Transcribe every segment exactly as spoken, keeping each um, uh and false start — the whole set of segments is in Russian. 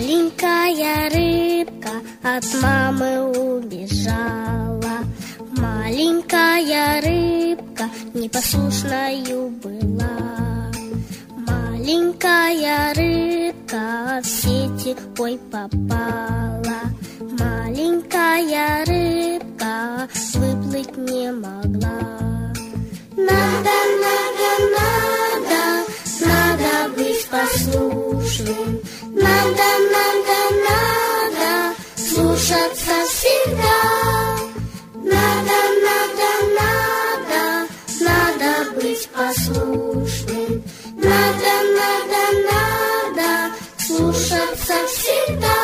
Маленькая рыбка от мамы убежала. Маленькая рыбка непослушною была. Маленькая рыбка в сети ой попала. Маленькая рыбка выплыть не могла. Надо, надо, надо, надо быть послушным. Надо, надо, надо слушаться всегда. Надо, надо, надо, надо быть послушным. Надо, надо, надо слушаться всегда.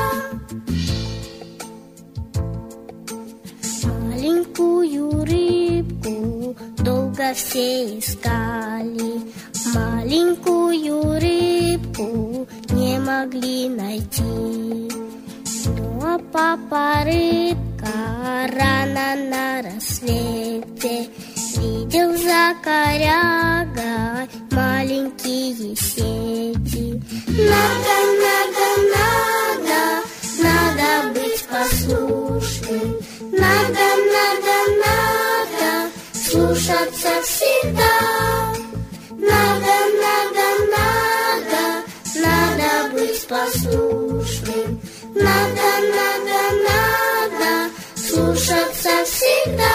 Маленькую рыбку долго все искали. Маленькую рыбку не могли найти. Ну а папа рыбка рано на рассвете видел за корягой маленькие сети. Надо, надо, надо, надо быть послушным. Надо, надо, надо слушаться всегда. Надо, надо, надо, надо быть послушным. Надо, надо, надо слушаться всегда.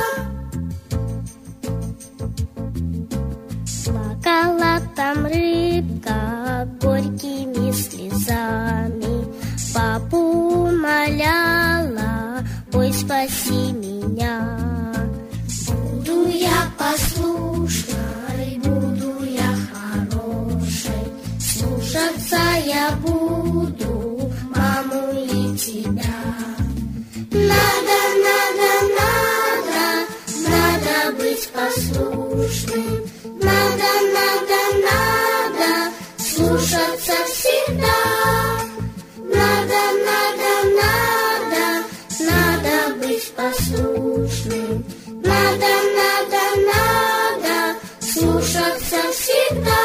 Плакала там рыбка горькими слезами, папу умоляла, ой, спаси меня. Буду я послушной, буду я хорошей, слушаться я буду маму и тебя. Надо, надо, надо, надо быть послушным. Надо, надо, надо слушаться всегда. Надо, надо, надо, надо быть послушным. Надо, надо, надо слушаться всегда.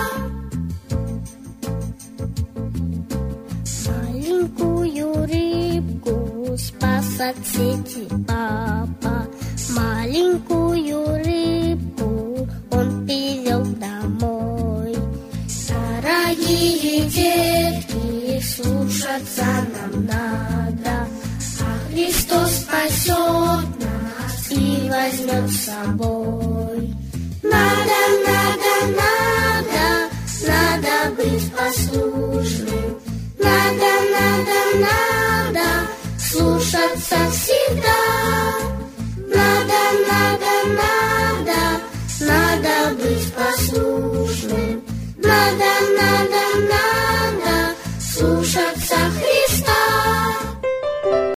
Маленькую рыбку спас от сети папа. Маленькую рыбку он привел домой. Дорогие детки, слушаться нам надо, а Христос спасет нас и возьмет с собой. Надо, надо, надо, надо быть послушным. Надо, надо, надо слушаться всегда. Надо, надо, надо, надо быть послушным.